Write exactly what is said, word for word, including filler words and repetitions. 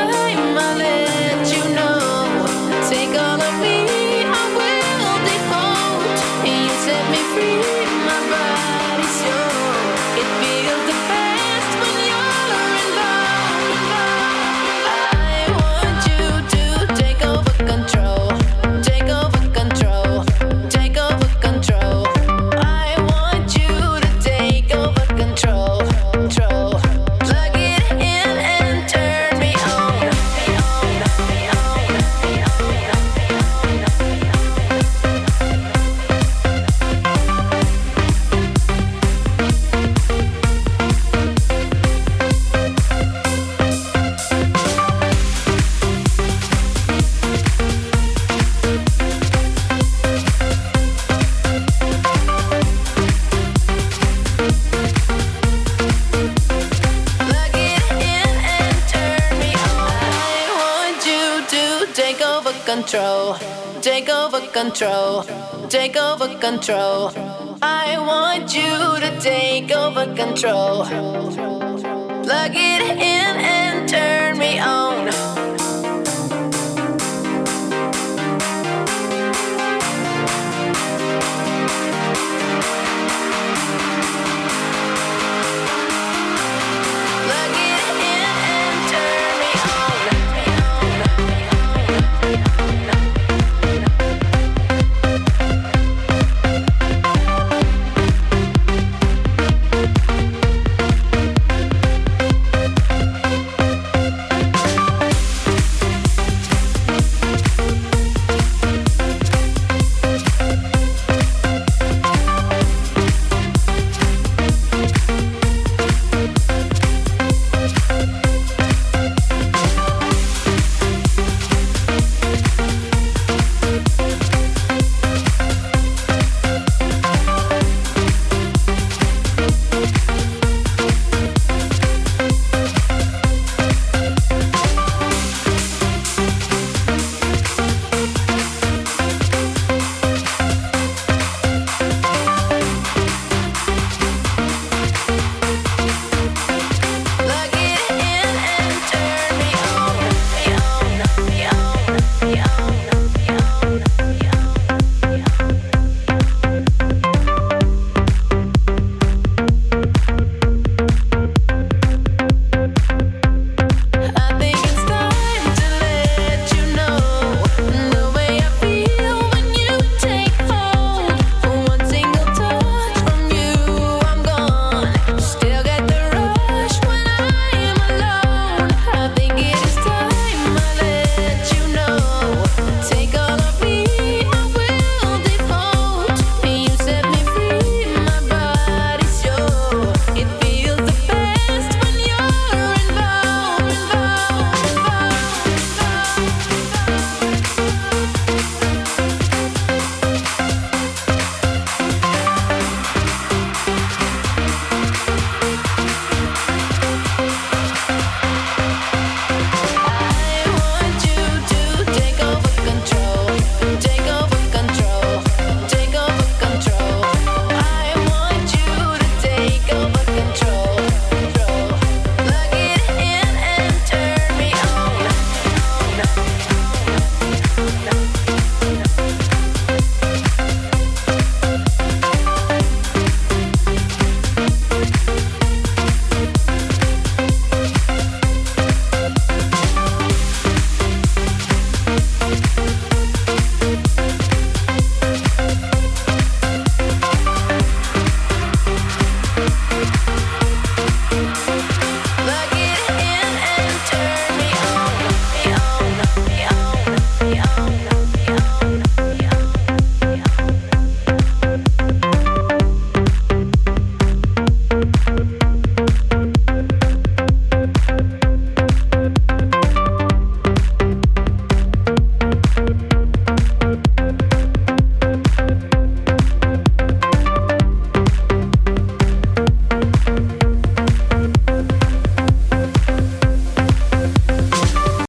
time I let you know. Take all of me, I will default. And you set me free, my body's yours. It feels the best when you're involved. I want you to take over control. Take over control. Take over control. I want you to take over control. Control. Plug it in and turn me on. Plug it in and turn me on. I want you to take over control. Take over control. Take over control. I want you to take over control. Plug it in